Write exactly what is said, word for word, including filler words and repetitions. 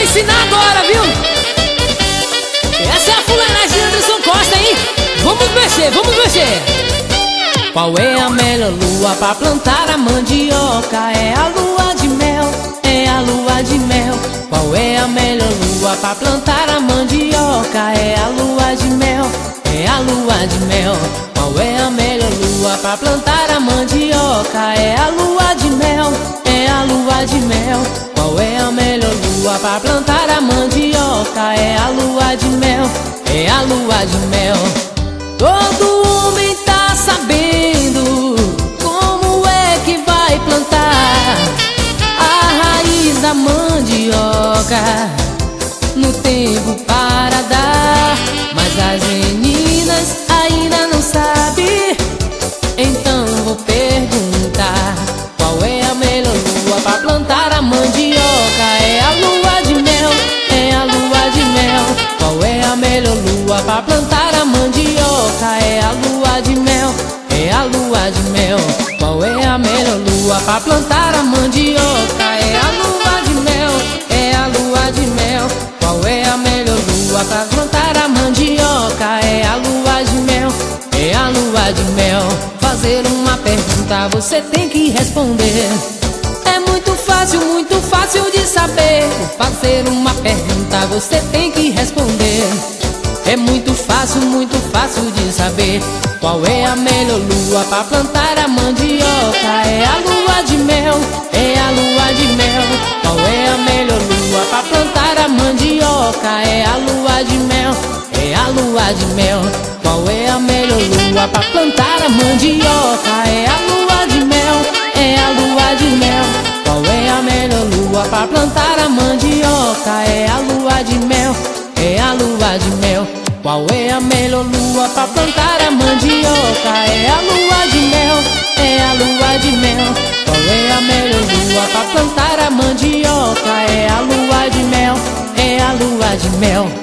ensinar agora, viu? Essa é a fulanagem de Anderson Costa, hein? Vamos mexer, vamos mexer. Qual é a melhor lua pra plantar a mandioca? É a lua de mel, é a lua de mel. Qual é a melhor lua pra plantar a mandioca? É a lua de mel, é a lua de mel. Qual é a melhor lua pra plantar a mandioca? É a lua de mel, é a lua de mel. Qual é a melhor lua pra plantar a mandioca? É a lua de mel, é a lua de mel. Todo homem tá sabendo como é que vai plantar a raiz da mandioca no tempo para dar. Mas as meninas ainda não sabem, então vou perguntar: qual é a melhor lua pra plantar a mandioca? É a lua de mel, é a lua de mel. Qual é a melhor lua pra plantar a mandioca? É a lua de mel, é a lua de mel. Qual é a melhor lua pra plantar a mandioca? É a lua de mel, é a lua de mel. Qual é a melhor lua pra plantar a mandioca? É a lua de mel, é a lua de mel. Fazer uma pergunta você tem que responder. É muito fácil, muito fácil de saber. Fazer uma pergunta você tem que responder. É muito fácil, muito fácil de saber. Qual é a melhor lua pra plantar a mandioca? É a lua de mel, é a lua de mel. Qual é a melhor lua pra plantar a mandioca? É a lua de mel, é a lua de mel. Qual é a melhor lua pra plantar a mandioca? É a lua de mel, é a lua de mel. Qual é a melhor lua pra plantar a mandioca? É a lua de mel, é a lua de mel. Qual é a melhor lua pra plantar a mandioca? É a lua de mel, é a lua de mel. Qual é a melhor lua pra plantar a mandioca? É a lua de mel, é a lua de mel.